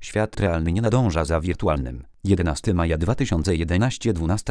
Świat realny nie nadąża za wirtualnym. 11 maja 2011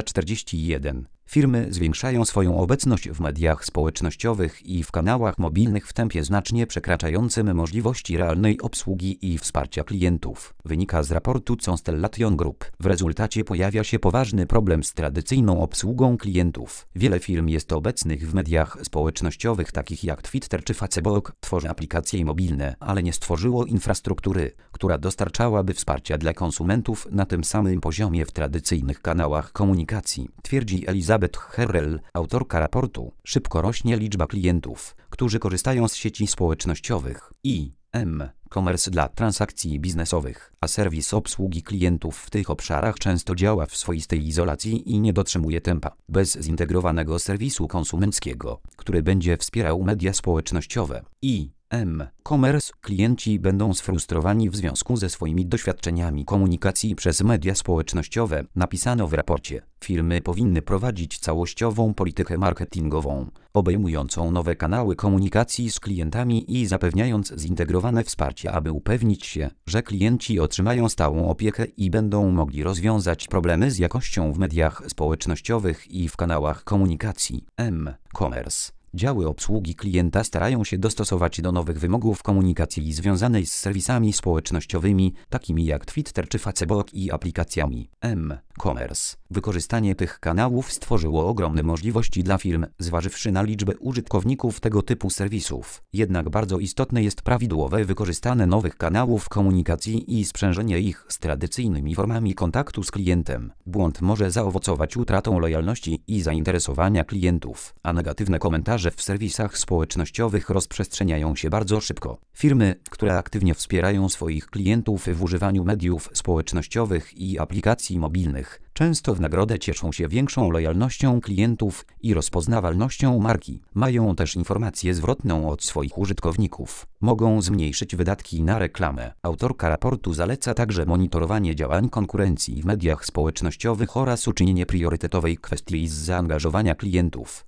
12:41. Firmy zwiększają swoją obecność w mediach społecznościowych i w kanałach mobilnych w tempie znacznie przekraczającym możliwości realnej obsługi i wsparcia klientów. Wynika z raportu Constellation Group. W rezultacie pojawia się poważny problem z tradycyjną obsługą klientów. Wiele firm jest obecnych w mediach społecznościowych takich jak Twitter czy Facebook, tworzy aplikacje mobilne, ale nie stworzyło infrastruktury, która dostarczałaby wsparcia dla konsumentów na tym samym poziomie w tradycyjnych kanałach komunikacji, twierdzi Elizabeth Herrell, autorka raportu. Szybko rośnie liczba klientów, którzy korzystają z sieci społecznościowych i e-commerce dla transakcji biznesowych, a serwis obsługi klientów w tych obszarach często działa w swoistej izolacji i nie dotrzymuje tempa. Bez zintegrowanego serwisu konsumenckiego, który będzie wspierał media społecznościowe i e-commerce, klienci będą sfrustrowani w związku ze swoimi doświadczeniami komunikacji przez media społecznościowe, napisano w raporcie. Firmy powinny prowadzić całościową politykę marketingową, obejmującą nowe kanały komunikacji z klientami i zapewniając zintegrowane wsparcie, aby upewnić się, że klienci otrzymają stałą opiekę i będą mogli rozwiązać problemy z jakością w mediach społecznościowych i w kanałach komunikacji. E-commerce. Działy obsługi klienta starają się dostosować do nowych wymogów komunikacji związanej z serwisami społecznościowymi, takimi jak Twitter czy Facebook i aplikacjami e-commerce. Wykorzystanie tych kanałów stworzyło ogromne możliwości dla firm, zważywszy na liczbę użytkowników tego typu serwisów. Jednak bardzo istotne jest prawidłowe wykorzystanie nowych kanałów komunikacji i sprzężenie ich z tradycyjnymi formami kontaktu z klientem. Błąd może zaowocować utratą lojalności i zainteresowania klientów, a negatywne komentarze w serwisach społecznościowych rozprzestrzeniają się bardzo szybko. Firmy, które aktywnie wspierają swoich klientów w używaniu mediów społecznościowych i aplikacji mobilnych, często w nagrodę cieszą się większą lojalnością klientów i rozpoznawalnością marki. Mają też informację zwrotną od swoich użytkowników. Mogą zmniejszyć wydatki na reklamę. Autorka raportu zaleca także monitorowanie działań konkurencji w mediach społecznościowych oraz uczynienie priorytetowej kwestii z zaangażowania klientów.